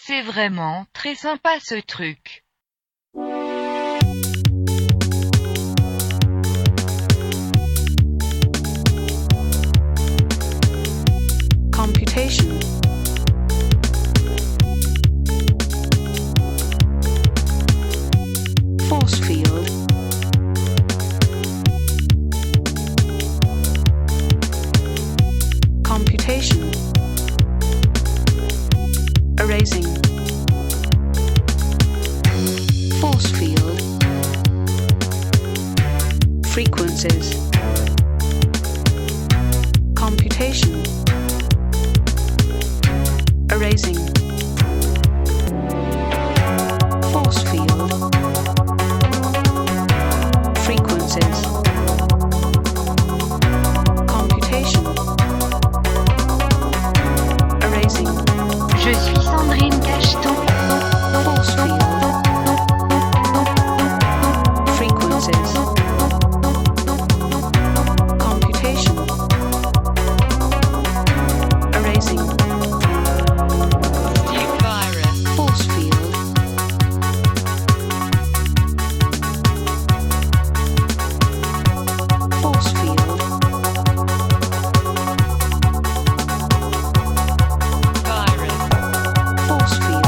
C'est vraiment très sympa ce truc. Computation. Force field. Computation. Erasing. Force field. Frequencies. Computation. Erasing. Force field. Frequencies. Computation. Erasing. Je suis Sandrine Cacheton. Force field. Frequencies. Computation. Erasing. Steve Virus. Force field. Force field. Virus. Force field.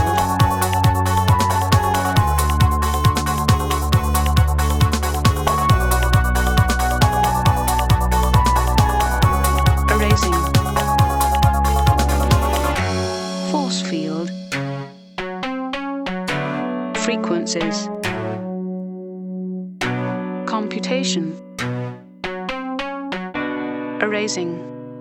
Erasing. Force field. Frequencies. Computation. Erasing.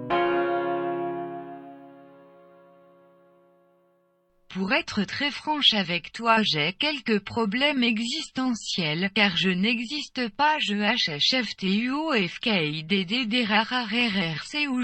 Pour être très franche avec toi, j'ai quelques problèmes existentiels, car je n'existe pas, je HHFTUOFKIDDDRRRRC ou